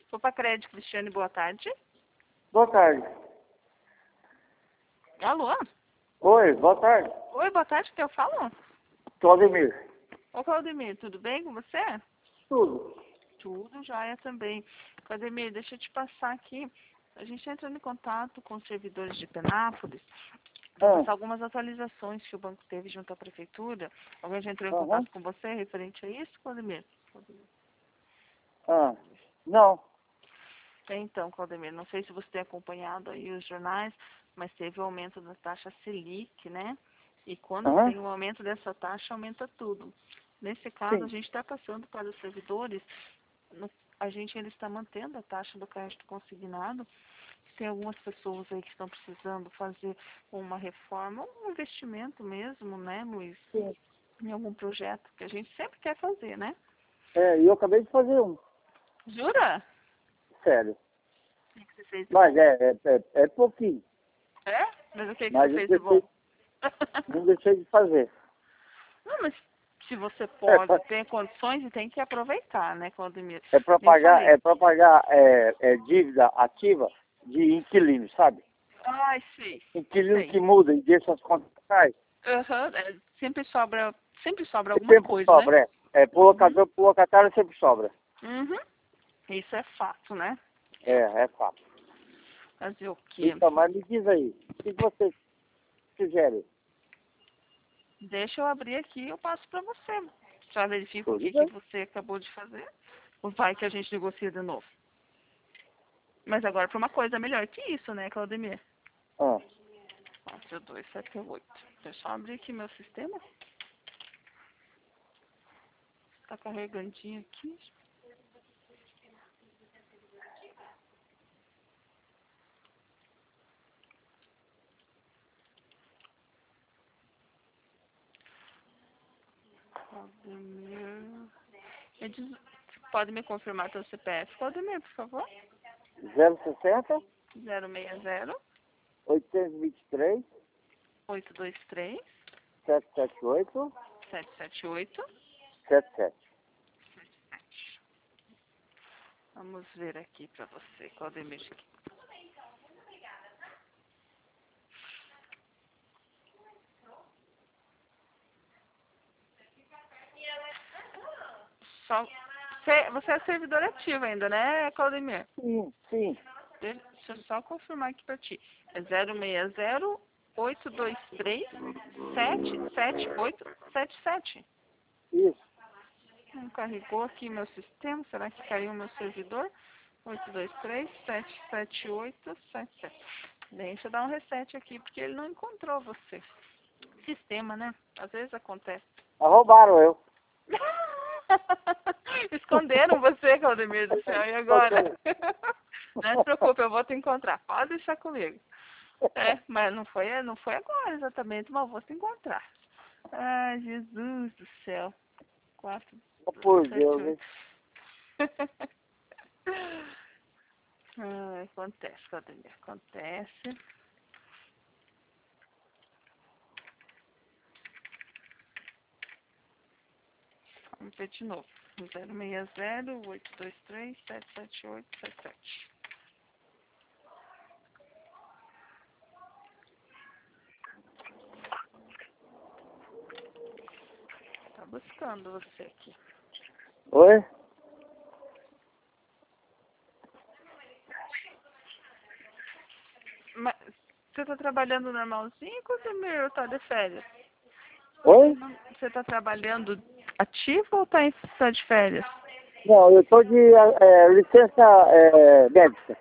Opa Crédito, Cristiane, boa tarde. Boa tarde. Alô? Oi, boa tarde. Oi, boa tarde, que eu falo? Claudemir. Ô, Claudemir, tudo bem com você? Tudo. Tudo jóia também. Claudemir, deixa eu te passar aqui. A gente está entrando em contato com os servidores de Penápolis para passar algumas atualizações que o banco teve junto à prefeitura. Alguém já entrou em contato com você referente a isso, Claudemir? Não. Então, Claudemir, não sei se você tem acompanhado aí os jornais, mas teve o aumento da taxa Selic, né? E quando tem o aumento dessa taxa, aumenta tudo. Nesse caso, a gente está passando para os servidores, ele está mantendo a taxa do crédito consignado. Tem algumas pessoas aí que estão precisando fazer uma reforma, um investimento mesmo, né, Luiz? Sim. Em algum projeto que a gente sempre quer fazer, né? E eu acabei de fazer um. Jura? Sério. O que você fez de Mas bom? é pouquinho. É? Mas o que Mas você fez de bom? não deixei de fazer. Não, mas se você pode, tem condições e tem que aproveitar, né, Claudemir? É para pagar dívida ativa de inquilino, sabe? Ai, sim. Inquilino Sei. que muda e deixa as contas atrás. Sempre sobra alguma coisa, né? Sobra, pro locatário sempre sobra. Uhum. Isso é fato, né? É fato. Fazer o quê? Então, mas me diz aí, o que você sugere? Deixa eu abrir aqui e eu passo para você. Já verifica o Tudo que bem. você acabou de fazer. Ou vai que a gente negocia de novo. Mas agora para uma coisa melhor que isso, né, Claudemir? 4278. Deixa eu abrir aqui meu sistema. Tá carregandinho aqui. Claudemir. Pode me confirmar teu CPF, Claudemir, por favor? 060 060 823 823 778 778 77. Vamos ver aqui para você, Claudemir. Você é servidor ativo ainda, né, Claudemir? Sim. Deixa eu só confirmar aqui para ti. É 060 823 77877. Isso. Não carregou aqui meu sistema. Será que caiu meu servidor? 823 77877. Deixa eu dar um reset aqui, porque ele não encontrou você. Sistema, né? Às vezes acontece. Roubaram eu. Esconderam você, Claudemir do céu, e agora? Não se preocupe, eu vou te encontrar. Pode deixar comigo. Mas não foi agora exatamente, mas eu vou te encontrar. Ai, Jesus do céu. 4, Por 7, Deus, 8. hein? Acontece, Claudemir, acontece. Vamos ver de novo. 060 823 77877. Tá buscando você aqui. Oi? Mas você tá trabalhando normalzinho, Claudemir, ou tá de férias? Oi? Você tá trabalhando ativo ou tá de férias? Não, eu tô de licença médica.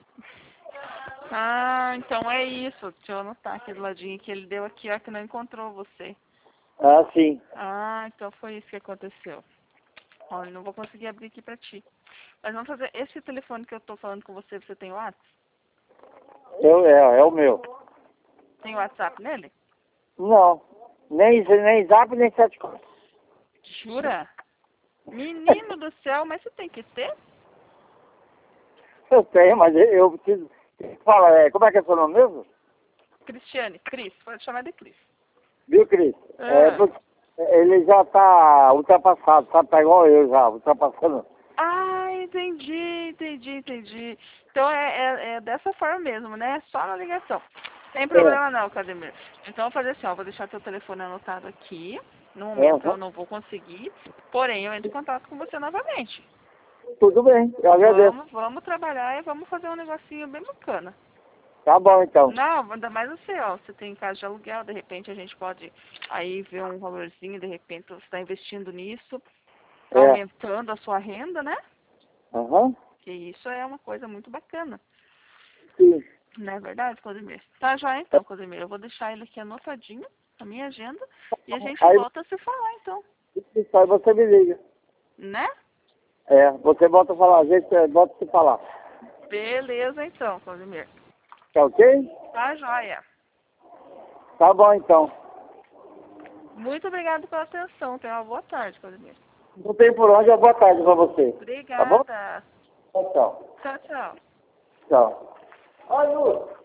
Então é isso. Deixa eu anotar aqui do ladinho que ele deu aqui, ó, que não encontrou você. Sim. Então foi isso que aconteceu. Olha, não vou conseguir abrir aqui pra ti. Mas vamos fazer, esse telefone que eu tô falando com você, você tem WhatsApp? É o meu. Tem WhatsApp nele? Não. Nem zap, nem 74. Jura? Menino do céu, mas você tem que ter? Eu tenho, mas eu preciso... Fala, como é que é seu nome mesmo? Cristiane, Cris, pode chamar de Cris. Viu, Cris? Ele já tá ultrapassado, sabe? Tá igual eu já, ultrapassando. entendi. Então é dessa forma mesmo, né? Só na ligação. Sem problema não, Claudemir. Então eu vou fazer assim, ó, vou deixar teu telefone anotado aqui. No momento eu não vou conseguir, porém eu entro em contato com você novamente. Tudo bem, eu agradeço. Vamos trabalhar e vamos fazer um negocinho bem bacana. Tá bom, então. Não, ainda mais você, ó. Você tem casa de aluguel, de repente a gente pode aí ver um valorzinho, de repente você está investindo nisso, aumentando a sua renda, né? E isso é uma coisa muito bacana. Sim. Não é verdade, Claudemir? Tá joia então, Claudemir. Eu vou deixar ele aqui anotadinho na minha agenda e a gente volta a se falar, então. Aí você me liga. Né? Você volta a falar, a gente volta a se falar. Beleza, então, Claudemir. Tá ok? Tá joia. Tá bom, então. Muito obrigado pela atenção. Tenha uma boa tarde, Claudemir. Não tem por onde, boa tarde pra você. Obrigada. Tá bom? Tchau. Tchau, tchau. Tchau. Oi, Lu.